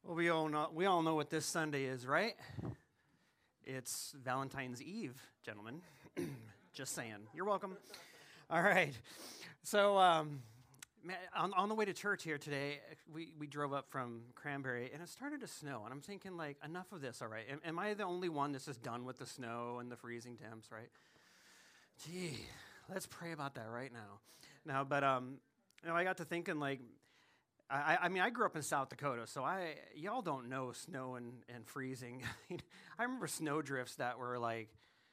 Well, we all know what this Sunday is, right? It's Valentine's Eve, gentlemen. Just saying. You're welcome. All right. So, on the way to church here today, we drove up from Cranberry, and it started to snow. And I'm thinking, like, enough of this, all right? Am I the only one that's just done with the snow and the freezing temps, right? Gee, let's pray about that right now. Now, but I got to thinking, like, I mean, I grew up in South Dakota, so y'all don't know snow and freezing. I remember snow drifts that were like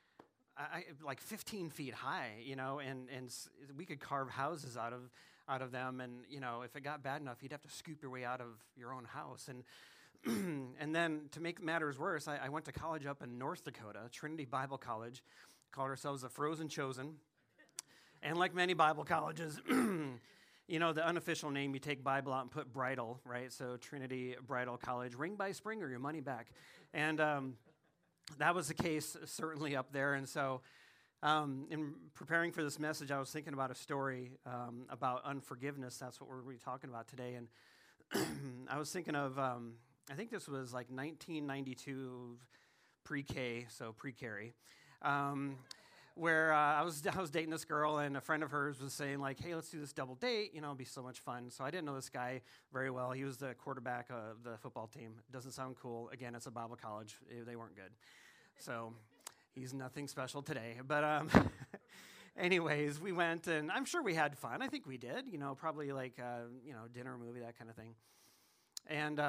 15 feet high, and we could carve houses out of them, and if it got bad enough, you'd have to scoop your way out of your own house, and and then to make matters worse, I went to college up in North Dakota, Trinity Bible College, called ourselves the Frozen Chosen, and like many Bible colleges. The unofficial name, you take Bible out and put bridal, right? So Trinity Bridal College, ring by spring or your money back. And that was the case certainly up there. And so in preparing for this message, I was thinking about a story about unforgiveness. That's what we're going to be talking about today. And I was thinking of, I think this was like 1992 pre-K, so pre-Carrie. Where I was dating this girl, and a friend of hers was saying, like, hey, let's do this double date, it'll be so much fun. So I didn't know this guy very well. He was the quarterback of the football team. Doesn't sound cool. Again, it's a Bible college. They weren't good. So he's nothing special today. But anyways, we went, and I'm sure we had fun. I think we did, probably like, dinner, movie, that kind of thing. And,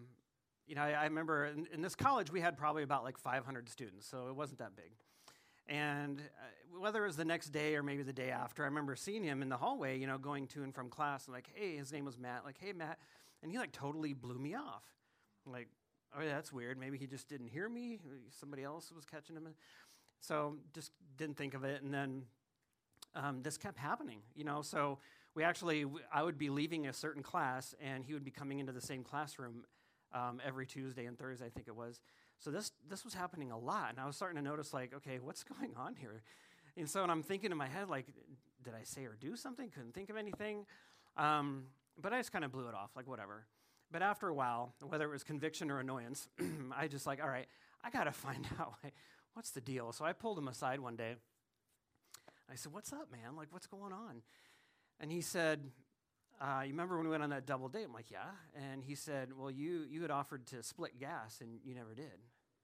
I remember in this college, we had probably about like 500 students, so it wasn't that big. And whether it was the next day or maybe the day after, I remember seeing him in the hallway, going to and from class, and like, hey, his name was Matt, like, hey, Matt, and he like totally blew me off. I'm like, oh, yeah, that's weird. Maybe he just didn't hear me. Somebody else was catching him. So just didn't think of it. And then this kept happening, So I would be leaving a certain class, and he would be coming into the same classroom every Tuesday and Thursday, I think it was. So this was happening a lot, and I was starting to notice, like, okay, what's going on here? And so I'm thinking in my head, like, did I say or do something? Couldn't think of anything. But I just kind of blew it off, like, whatever. But after a while, whether it was conviction or annoyance, I just like, all right, I got to find out, like, what's the deal? So I pulled him aside one day. I said, what's up, man? Like, what's going on? And he said, you remember when we went on that double date? I'm like, yeah. And he said, well, you had offered to split gas, and you never did.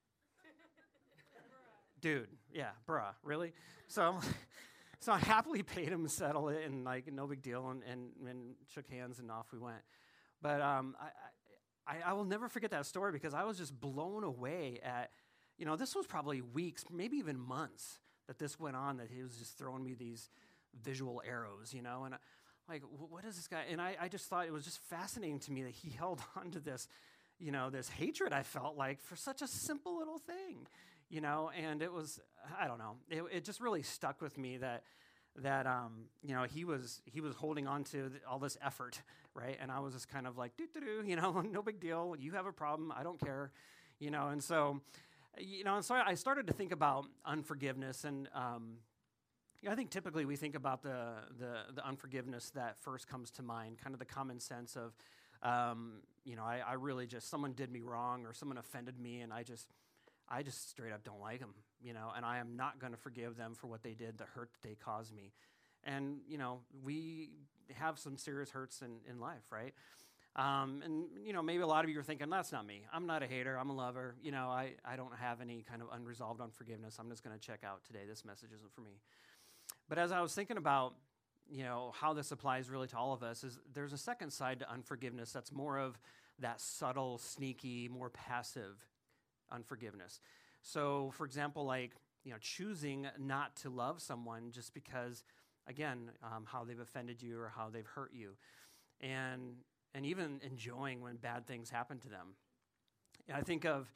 Dude, yeah, bruh, really? So I happily paid him to settle it, and like, no big deal, and shook hands, and off we went. But I will never forget that story, because I was just blown away at, this was probably weeks, maybe even months that this went on, that he was just throwing me these visual arrows, and like, what is this guy? And I just thought it was just fascinating to me that he held on to this, this hatred I felt like for such a simple little thing, and it was, I don't know, it just really stuck with me that he was holding on to all this effort, right? And I was just kind of like, no big deal. You have a problem. I don't care, and so, and so I started to think about unforgiveness, and I think typically we think about the unforgiveness that first comes to mind, kind of the common sense of, I really just, someone did me wrong or someone offended me, and I just straight up don't like them, and I am not going to forgive them for what they did, the hurt that they caused me. And, we have some serious hurts in life, right? And, maybe a lot of you are thinking, that's not me. I'm not a hater. I'm a lover. I don't have any kind of unresolved unforgiveness. I'm just going to check out today. This message isn't for me. But as I was thinking about, how this applies really to all of us, is there's a second side to unforgiveness that's more of that subtle, sneaky, more passive unforgiveness. So, for example, like, choosing not to love someone just because, again, how they've offended you or how they've hurt you, and even enjoying when bad things happen to them. And I think of,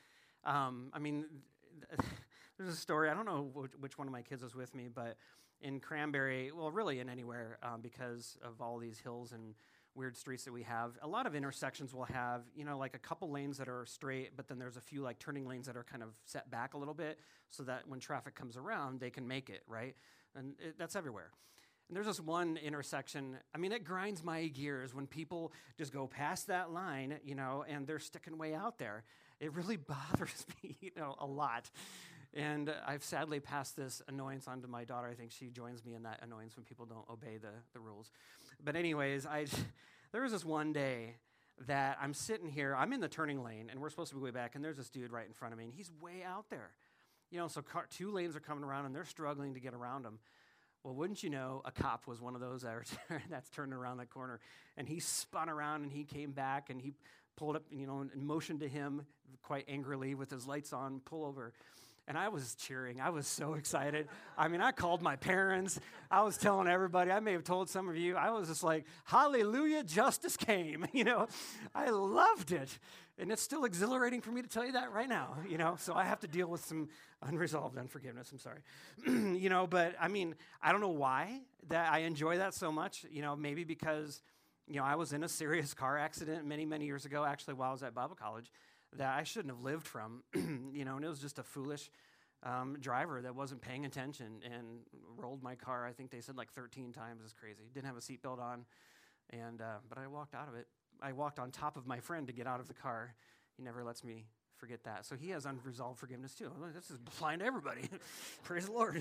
there's a story, I don't know which one of my kids was with me, but in Cranberry, well, really in anywhere, because of all these hills and weird streets that we have, a lot of intersections will have, like a couple lanes that are straight, but then there's a few like turning lanes that are kind of set back a little bit so that when traffic comes around, they can make it, right? And that's everywhere. And there's this one intersection, I mean, it grinds my gears when people just go past that line, and they're sticking way out there. It really bothers me, a lot. And I've sadly passed this annoyance on to my daughter. I think she joins me in that annoyance when people don't obey the rules. But anyways, there was this one day that I'm sitting here, I'm in the turning lane, and we're supposed to be way back, and there's this dude right in front of me, and he's way out there. So two lanes are coming around, and they're struggling to get around him. Well, wouldn't you know, a cop was one of those that's turning around that corner. And he spun around, and he came back, and he pulled up, and motioned to him quite angrily with his lights on, pull over. And I was cheering. I was so excited. I mean, I called my parents. I was telling everybody. I may have told some of you. I was just like, hallelujah, justice came. I loved it. And it's still exhilarating for me to tell you that right now, So I have to deal with some unresolved unforgiveness. I'm sorry. But I mean, I don't know why that I enjoy that so much. Maybe because, I was in a serious car accident many, many years ago, actually, while I was at Bible college, that I shouldn't have lived from, and it was just a foolish driver that wasn't paying attention and rolled my car, I think they said like 13 times. It's crazy. Didn't have a seatbelt on, but I walked out of it. I walked on top of my friend to get out of the car. He never lets me forget that. So he has unresolved forgiveness too. This is applying to everybody. Praise the Lord.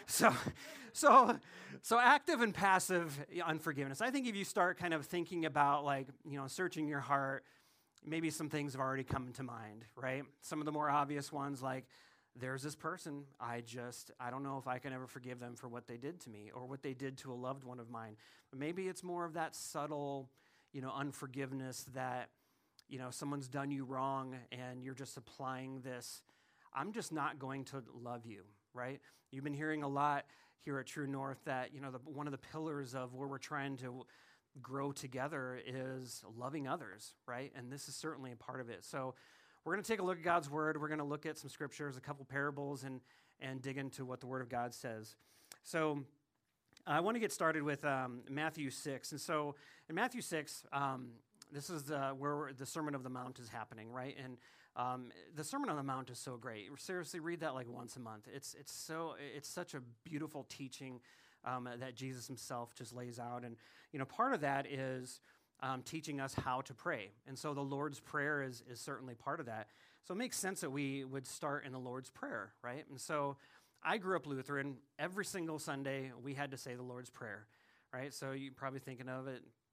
So active and passive unforgiveness. I think if you start kind of thinking about searching your heart, maybe some things have already come to mind, right? Some of the more obvious ones, like there's this person, I don't know if I can ever forgive them for what they did to me or what they did to a loved one of mine. But maybe it's more of that subtle, unforgiveness that, someone's done you wrong and you're just applying this, I'm just not going to love you, right? You've been hearing a lot here at True North that, one of the pillars of where we're trying to grow together is loving others, right? And this is certainly a part of it. So we're going to take a look at God's word. We're going to look at some scriptures, a couple parables, and dig into what the word of God says. So I want to get started with Matthew 6. And so in Matthew 6, this is where the Sermon of the Mount is happening, right? And the Sermon on the Mount is so great. Seriously, read that like once a month. It's such a beautiful teaching that Jesus himself just lays out. And, part of that is teaching us how to pray. And so the Lord's Prayer is certainly part of that. So it makes sense that we would start in the Lord's Prayer, right? And so I grew up Lutheran. Every single Sunday, we had to say the Lord's Prayer, right? So you're probably thinking of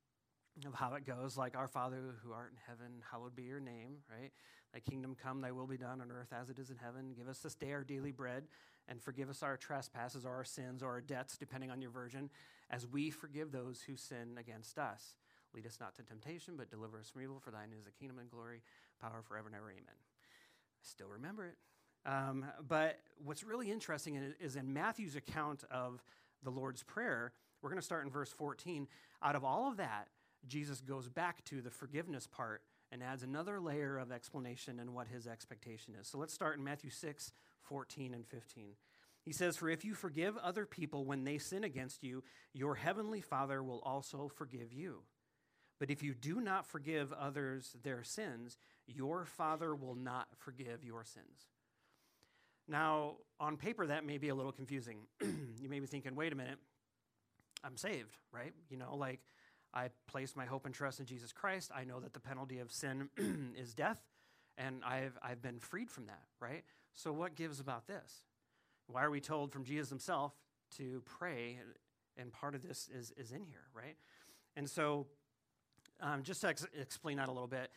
how it goes, like, Our Father who art in heaven, hallowed be your name, right? Thy kingdom come, thy will be done on earth as it is in heaven. Give us this day our daily bread, and forgive us our trespasses or our sins or our debts, depending on your version, as we forgive those who sin against us. Lead us not to temptation, but deliver us from evil, for thine is the kingdom and glory, power forever and ever, amen. I still remember it. But what's really interesting is in Matthew's account of the Lord's Prayer, we're going to start in verse 14. Out of all of that, Jesus goes back to the forgiveness part and adds another layer of explanation and what his expectation is. So let's start in Matthew 6, 14 and 15. He says, "For if you forgive other people when they sin against you, your heavenly Father will also forgive you. But if you do not forgive others their sins, your Father will not forgive your sins." Now, on paper, that may be a little confusing. You may be thinking, wait a minute, I'm saved, right? I place my hope and trust in Jesus Christ. I know that the penalty of sin is death, and I've been freed from that, right? So what gives about this? Why are we told from Jesus himself to pray, and part of this is in here, right? And so just to explain that a little bit,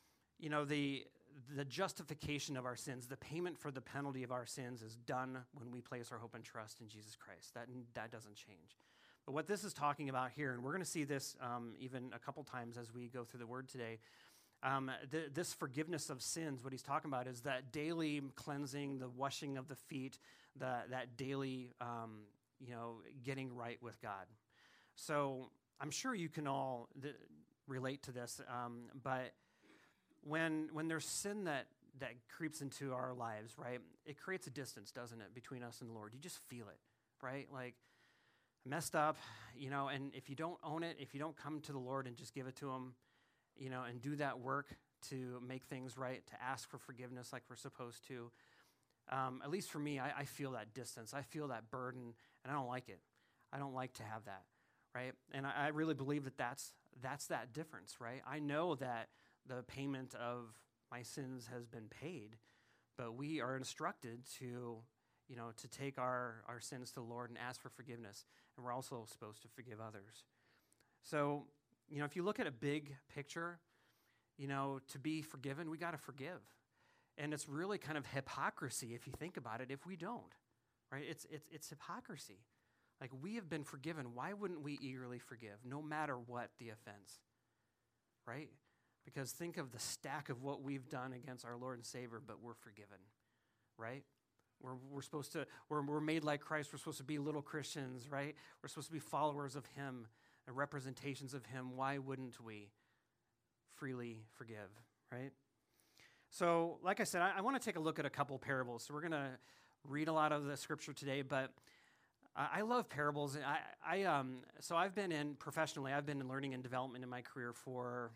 the justification of our sins, the payment for the penalty of our sins is done when we place our hope and trust in Jesus Christ. That doesn't change. But what this is talking about here, and we're going to see this even a couple times as we go through the word today, this forgiveness of sins, what he's talking about is that daily cleansing, the washing of the feet, that daily, getting right with God. So I'm sure you can all relate to this, but when there's sin that creeps into our lives, right, it creates a distance, doesn't it, between us and the Lord? You just feel it, right? Like, messed up, and if you don't own it, if you don't come to the Lord and just give it to him, and do that work to make things right, to ask for forgiveness like we're supposed to, at least for me, I feel that distance. I feel that burden, and I don't like it. I don't like to have that, right? And I really believe that that's that difference, right? I know that the payment of my sins has been paid, but we are instructed to, to take our sins to the Lord and ask for forgiveness. And we're also supposed to forgive others. So, if you look at a big picture, to be forgiven, we got to forgive. And it's really kind of hypocrisy if you think about it if we don't, right? It's hypocrisy. Like, we have been forgiven. Why wouldn't we eagerly forgive, no matter what the offense, right? Because think of the stack of what we've done against our Lord and Savior, but we're forgiven, right? We're supposed to, we're made like Christ. We're supposed to be little Christians, right? We're supposed to be followers of him and representations of him. Why wouldn't we freely forgive, right? So, like I said, I want to take a look at a couple parables. So we're going to read a lot of the scripture today, but I love parables. So I've been professionally, I've been in learning and development in my career for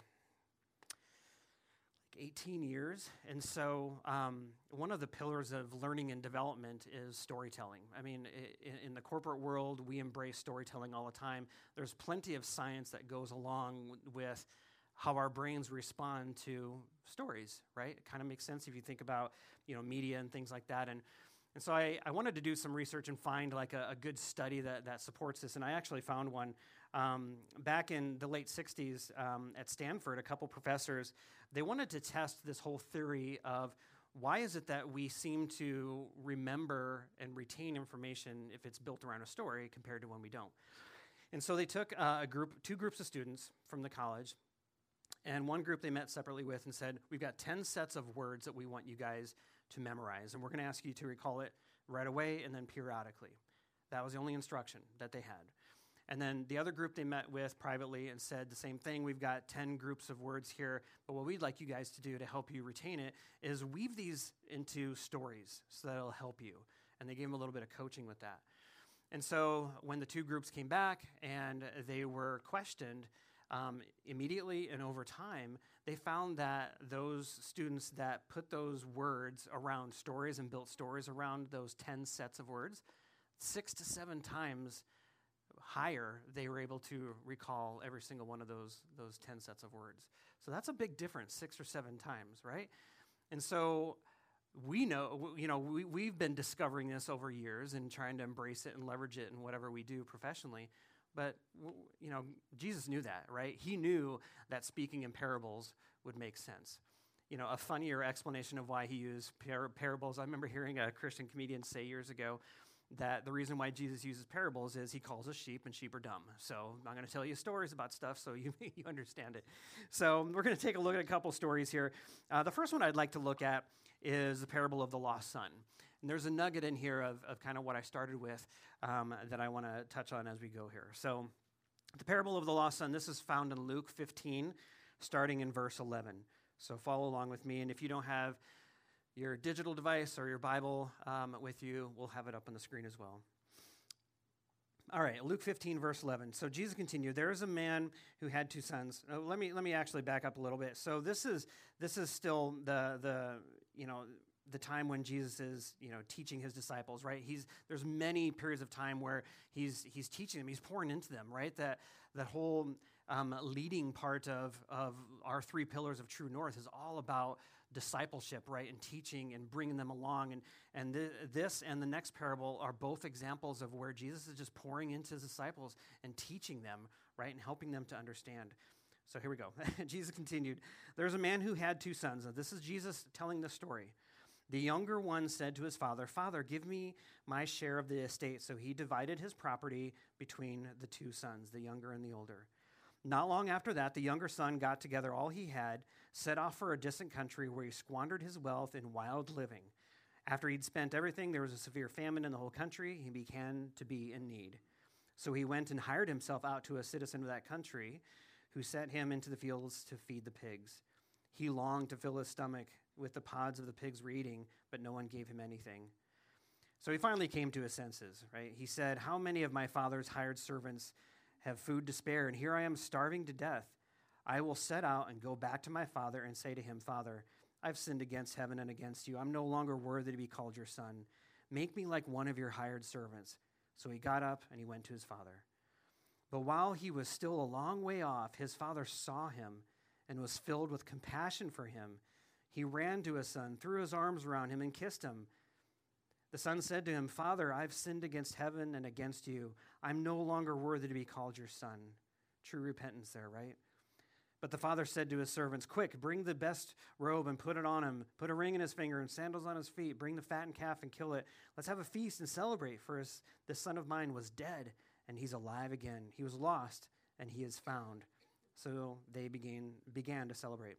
18 years. And so one of the pillars of learning and development is storytelling. I mean, in the corporate world, we embrace storytelling all the time. There's plenty of science that goes along with how our brains respond to stories, right? It kind of makes sense if you think about, media and things like that. And so I wanted to do some research and find like a good study that supports this. And I actually found one back in the late 60s at Stanford. A couple professors, they wanted to test this whole theory of why is it that we seem to remember and retain information if it's built around a story compared to when we don't. And so they took two groups of students from the college, and one group they met separately with and said, we've got 10 sets of words that we want you guys to memorize, and we're going to ask you to recall it right away and then periodically. That was the only instruction that they had. And then the other group they met with privately and said the same thing. We've got 10 groups of words here, but what we'd like you guys to do to help you retain it is weave these into stories so that it'll help you. And they gave them a little bit of coaching with that. And so when the two groups came back and they were questioned, immediately and over time, they found that those students that put those words around stories and built stories around those 10 sets of words, 6 to 7 times higher, they were able to recall every single one of those 10 sets of words. So that's a big difference, 6 or 7 times, right? And so we know, we've been discovering this over years and trying to embrace it and leverage it in whatever we do professionally. But, Jesus knew that, right? He knew that speaking in parables would make sense. A funnier explanation of why he used parables, I remember hearing a Christian comedian say years ago that the reason why Jesus uses parables is he calls us sheep and sheep are dumb. So I'm going to tell you stories about stuff so you understand it. So we're going to take a look at a couple stories here. The first one I'd like to look at is the parable of the lost son. And there's a nugget in here of kind of what I started with that I want to touch on as we go here. So the parable of the lost son, this is found in Luke 15, starting in verse 11. So follow along with me. And if you don't have your digital device or your Bible with you, we'll have it up on the screen as well. All right, Luke 15, verse 11. So Jesus continued, there is a man who had 2 sons. Let me actually back up a little bit. So this is still the time when Jesus is, teaching his disciples, right? There's many periods of time where he's teaching them, he's pouring into them, right? That whole leading part of our 3 pillars of True North is all about discipleship, right? And teaching and bringing them along. And this and the next parable are both examples of where Jesus is just pouring into his disciples and teaching them, right? And helping them to understand. So here we go. Jesus continued, there's a man who had 2 sons. Now, this is Jesus telling the story. The younger one said to his father, Father, give me my share of the estate. So he divided his property between the 2 sons, the younger and the older. Not long after that, the younger son got together all he had, set off for a distant country where he squandered his wealth in wild living. After he'd spent everything, there was a severe famine in the whole country. He began to be in need. So he went and hired himself out to a citizen of that country who sent him into the fields to feed the pigs. He longed to fill his stomach with the pods of the pigs were eating, but no one gave him anything. So he finally came to his senses, right? He said, how many of my father's hired servants have food to spare, and here I am starving to death? I will set out and go back to my father and say to him, Father, I've sinned against heaven and against you. I'm no longer worthy to be called your son. Make me like one of your hired servants. So he got up and he went to his father. But while he was still a long way off, his father saw him and was filled with compassion for him. He ran to his son, threw his arms around him, and kissed him. The son said to him, Father, I've sinned against heaven and against you. I'm no longer worthy to be called your son. True repentance there, right? But the father said to his servants, Quick, bring the best robe and put it on him. Put a ring in his finger and sandals on his feet. Bring the fattened calf and kill it. Let's have a feast and celebrate, for this son of mine was dead, and he's alive again. He was lost, and he is found. So they began to celebrate.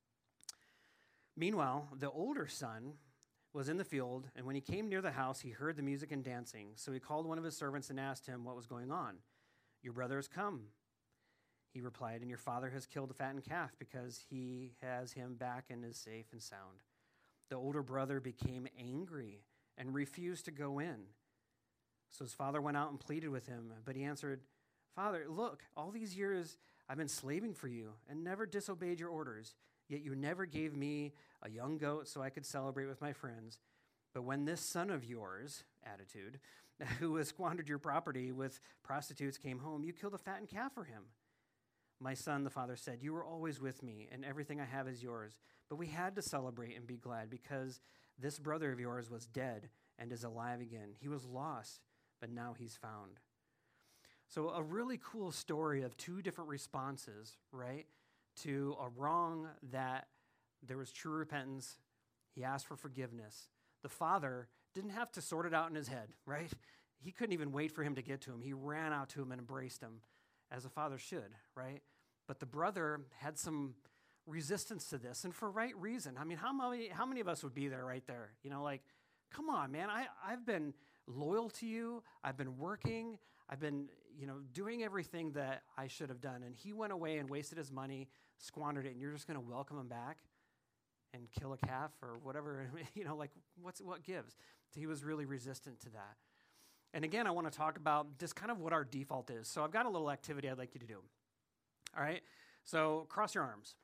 Meanwhile, the older son was in the field, and when he came near the house, he heard the music and dancing. So he called one of his servants and asked him what was going on. Your brother has come, he replied, and your father has killed the fattened calf because he has him back and is safe and sound. The older brother became angry and refused to go in. So his father went out and pleaded with him, but he answered, Father, look, all these years I've been slaving for you and never disobeyed your orders. Yet you never gave me a young goat so I could celebrate with my friends. But when this son of yours, attitude, who has squandered your property with prostitutes came home, you killed a fattened calf for him. My son, the father said, you were always with me, and everything I have is yours. But we had to celebrate and be glad because this brother of yours was dead and is alive again. He was lost, but now he's found. So a really cool story of two different responses, right? To a wrong that there was true repentance. He asked for forgiveness. The father didn't have to sort it out in his head, right? He couldn't even wait for him to get to him. He ran out to him and embraced him, as a father should, right? But the brother had some resistance to this, and for right reason. I mean, how many of us would be there right there? You know, like, come on, man, I've been loyal to you. I've been working. I've been, doing everything that I should have done. And he went away and wasted his money, squandered it, and you're just going to welcome him back and kill a calf or whatever, what gives? So he was really resistant to that. And again, I want to talk about just kind of what our default is. So I've got a little activity I'd like you to do. All right? So cross your arms.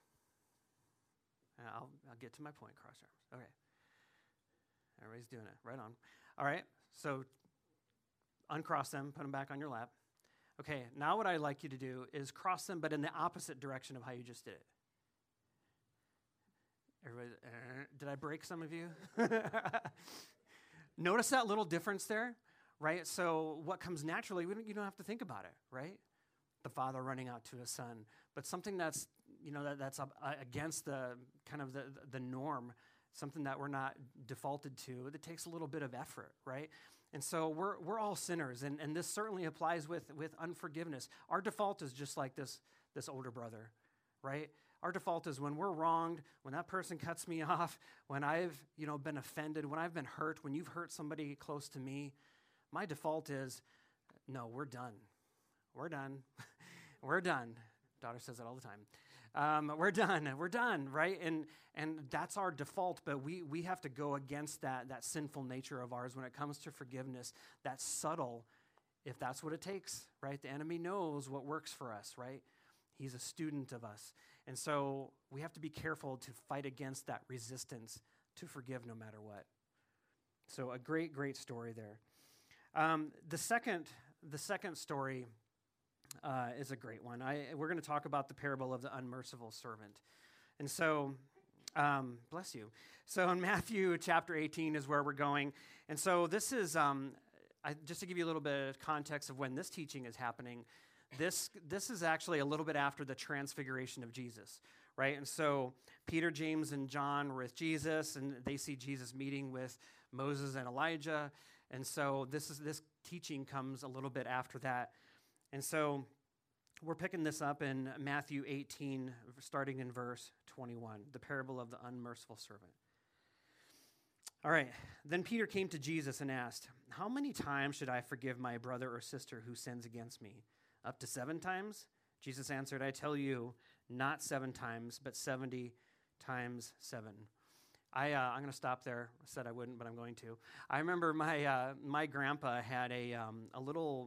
I'll get to my point. Cross your arms. Okay. Everybody's doing it. Right on. All right. So uncross them, put them back on your lap. Okay, now what I'd like you to do is cross them, but in the opposite direction of how you just did it. Everybody, did I break some of you? Notice that little difference there, right? So what comes naturally, you don't have to think about it, right? The father running out to his son, but something that's that's against the kind of the norm, something that we're not defaulted to. That takes a little bit of effort, right? And so we're all sinners, and this certainly applies with unforgiveness. Our default is just like this older brother, right? Our default is when we're wronged, when that person cuts me off, when I've been offended, when I've been hurt, when you've hurt somebody close to me, my default is, no, we're done. We're done. We're done. Daughter says it all the time. We're done, right? And that's our default, but we have to go against that sinful nature of ours when it comes to forgiveness. That's subtle, if that's what it takes, right? The enemy knows what works for us, right? He's a student of us. And so we have to be careful to fight against that resistance to forgive no matter what. So a great, great story there. The second story is a great one. We're going to talk about the parable of the unmerciful servant. And so, bless you. So in Matthew chapter 18 is where we're going. And so this is, just to give you a little bit of context of when this teaching is happening, this is actually a little bit after the transfiguration of Jesus, right? And so Peter, James, and John were with Jesus, and they see Jesus meeting with Moses and Elijah. And so this teaching comes a little bit after that. And so we're picking this up in Matthew 18, starting in verse 21, the parable of the unmerciful servant. All right, then Peter came to Jesus and asked, how many times should I forgive my brother or sister who sins against me? Up to 7 times? Jesus answered, I tell you, not 7 times, but 70 times 7. I'm going to stop there. I said I wouldn't, but I'm going to. I remember my grandpa had a little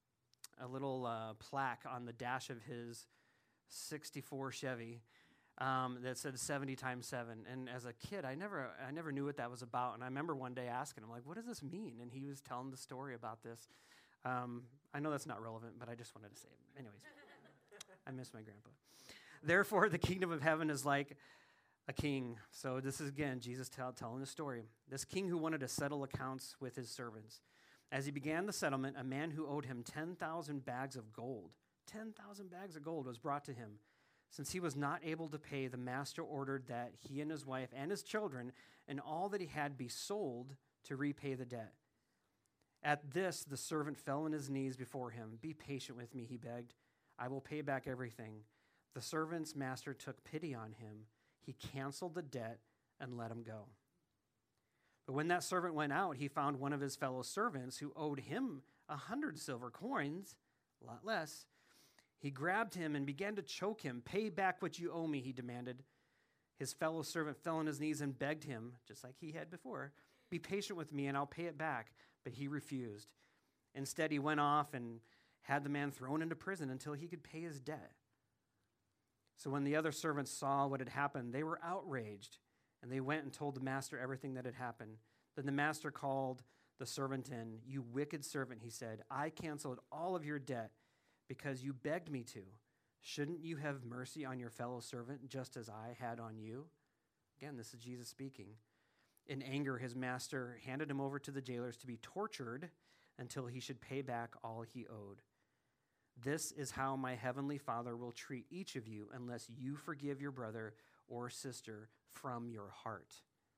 plaque on the dash of his 64 Chevy that said 70 times 7. And as a kid, I never knew what that was about. And I remember one day asking him, like, what does this mean? And he was telling the story about this I know that's not relevant, but I just wanted to say it. Anyways, I miss my grandpa. Therefore, the kingdom of heaven is like a king. So this is, again, Jesus telling the story. This king who wanted to settle accounts with his servants. As he began the settlement, a man who owed him 10,000 bags of gold, 10,000 bags of gold was brought to him. Since he was not able to pay, the master ordered that he and his wife and his children and all that he had be sold to repay the debt. At this, the servant fell on his knees before him. Be patient with me, he begged. I will pay back everything. The servant's master took pity on him. He canceled the debt and let him go. But when that servant went out, he found one of his fellow servants who owed him 100 silver coins, a lot less. He grabbed him and began to choke him. Pay back what you owe me, he demanded. His fellow servant fell on his knees and begged him, just like he had before, be patient with me and I'll pay it back. But he refused. Instead, he went off and had the man thrown into prison until he could pay his debt. So when the other servants saw what had happened, they were outraged, and they went and told the master everything that had happened. Then the master called the servant in. You wicked servant, he said, I canceled all of your debt because you begged me to. Shouldn't you have mercy on your fellow servant just as I had on you? Again, this is Jesus speaking. In anger, his master handed him over to the jailers to be tortured until he should pay back all he owed. This is how my heavenly Father will treat each of you unless you forgive your brother or sister from your heart.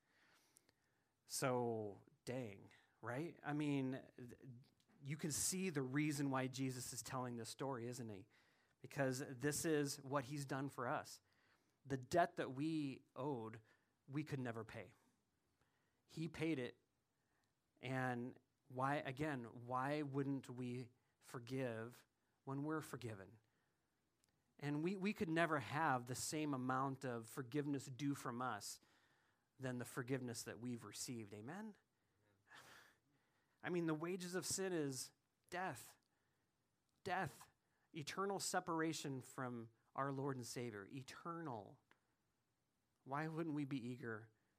So, dang, right? I mean, you can see the reason why Jesus is telling this story, isn't he? Because this is what he's done for us. The debt that we owed, we could never pay. He paid it, and why wouldn't we forgive when we're forgiven? And we could never have the same amount of forgiveness due from us than the forgiveness that we've received. Amen? I mean, the wages of sin is death. Death. Eternal separation from our Lord and Savior. Eternal. Why wouldn't we be eager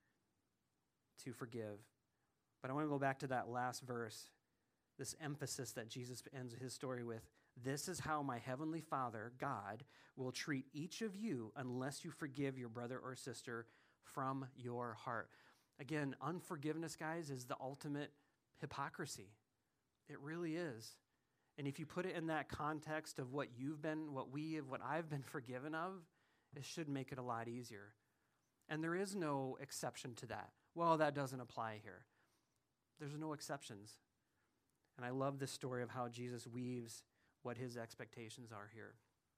to forgive? But I want to go back to that last verse, this emphasis that Jesus ends his story with. This is how my heavenly Father, God, will treat each of you unless you forgive your brother or sister from your heart. Again, unforgiveness, guys, is the ultimate hypocrisy. It really is. And if you put it in that context of what I've been forgiven of, it should make it a lot easier. And there is no exception to that. Well, that doesn't apply here. There's no exceptions. And I love this story of how Jesus weaves what his expectations are here.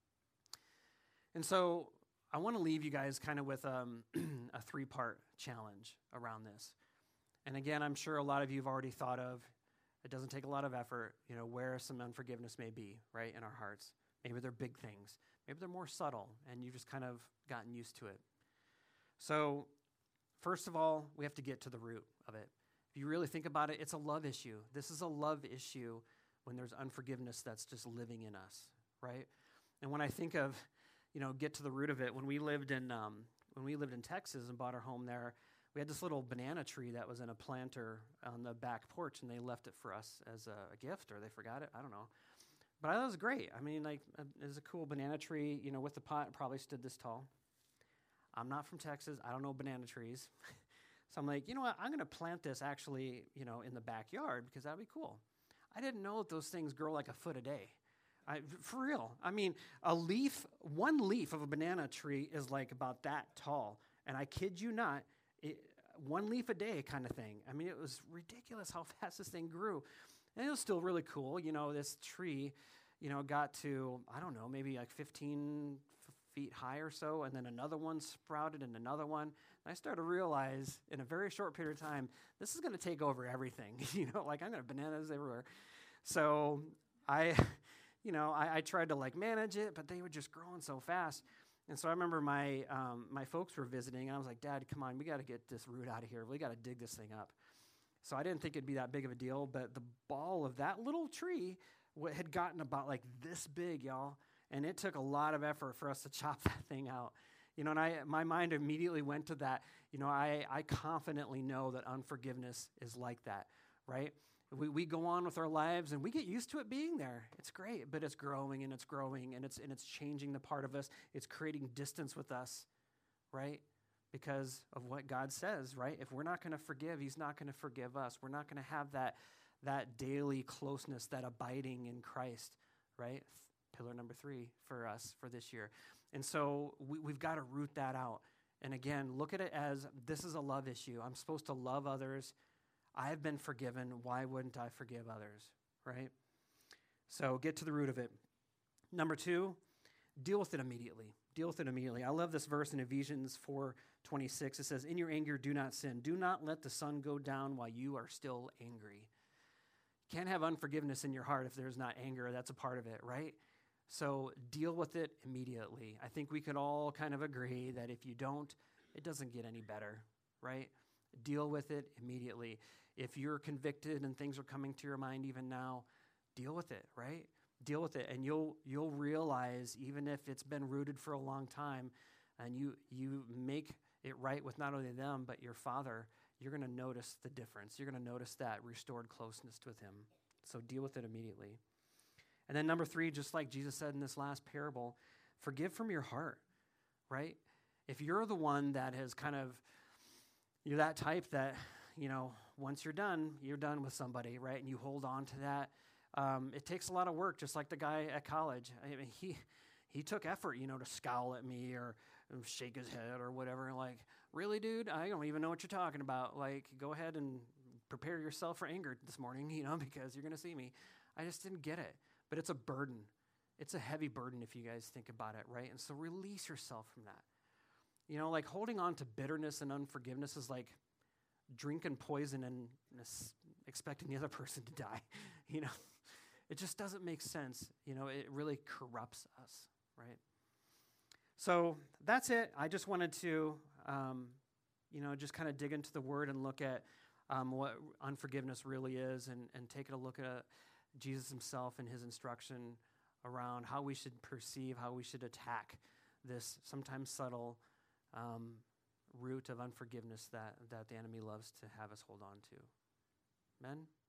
And so I want to leave you guys kind of with a three-part challenge around this. And again, I'm sure a lot of you have already thought of, it doesn't take a lot of effort, where some unforgiveness may be, right, in our hearts. Maybe they're big things. Maybe they're more subtle, and you've just kind of gotten used to it. So, first of all, we have to get to the root of it. If you really think about it, it's a love issue. This is a love issue when there's unforgiveness that's just living in us, right? And when I think of, get to the root of it, when we lived in Texas and bought our home there, we had this little banana tree that was in a planter on the back porch, and they left it for us as a gift, or they forgot it. I don't know. But I thought it was great. I mean, it was a cool banana tree, with the pot. It probably stood this tall. I'm not from Texas. I don't know banana trees. So I'm like, you know what? I'm going to plant this actually, in the backyard because that would be cool. I didn't know that those things grow like a foot a day. For real. I mean, one leaf of a banana tree is like about that tall. And I kid you not, one leaf a day kind of thing. I mean, it was ridiculous how fast this thing grew. And it was still really cool. This tree, got to, I don't know, maybe like 15 feet high or so. And then another one sprouted and another one. And I started to realize in a very short period of time, this is going to take over everything. I'm going to have bananas everywhere. So I tried to manage it, but they were just growing so fast. And so I remember my folks were visiting, and I was like, Dad, come on, we got to get this root out of here. We got to dig this thing up. So I didn't think it'd be that big of a deal, but the ball of that little tree had gotten about like this big, y'all, and it took a lot of effort for us to chop that thing out. And my mind immediately went to that. I confidently know that unforgiveness is like that, right? We go on with our lives and we get used to it being there. It's great, but it's growing and it's growing and it's changing the part of us. It's creating distance with us, right? Because of what God says, right? If we're not going to forgive, he's not going to forgive us. We're not going to have that daily closeness, that abiding in Christ, right? Pillar number 3 for us for this year. And so we've got to root that out. And again, look at it as this is a love issue. I'm supposed to love others. I've been forgiven. Why wouldn't I forgive others, right? So get to the root of it. Number 2, deal with it immediately. Deal with it immediately. I love this verse in Ephesians 4:26. It says, in your anger, do not sin. Do not let the sun go down while you are still angry. You can't have unforgiveness in your heart if there's not anger. That's a part of it, right? So deal with it immediately. I think we could all kind of agree that if you don't, it doesn't get any better, right? Deal with it immediately. If you're convicted and things are coming to your mind even now, deal with it, right? Deal with it, and you'll realize, even if it's been rooted for a long time, and you make it right with not only them, but your Father, you're going to notice the difference. You're going to notice that restored closeness with him. So deal with it immediately. And then number 3, just like Jesus said in this last parable, forgive from your heart, right? If you're the one that has you're that type that, once you're done with somebody, right? And you hold on to that. It takes a lot of work, just like the guy at college. I mean, he took effort, to scowl at me or shake his head or whatever. Like, really, dude? I don't even know what you're talking about. Like, go ahead and prepare yourself for anger this morning, because you're going to see me. I just didn't get it. But it's a burden. It's a heavy burden if you guys think about it, right? And so release yourself from that. Like holding on to bitterness and unforgiveness is like drinking poison and expecting the other person to die. It just doesn't make sense. It really corrupts us, right? So that's it. I just wanted to, just kind of dig into the word and look at what unforgiveness really is and take a look at Jesus himself and his instruction around how we should perceive, how we should attack this sometimes subtle root of unforgiveness that the enemy loves to have us hold on to. Amen?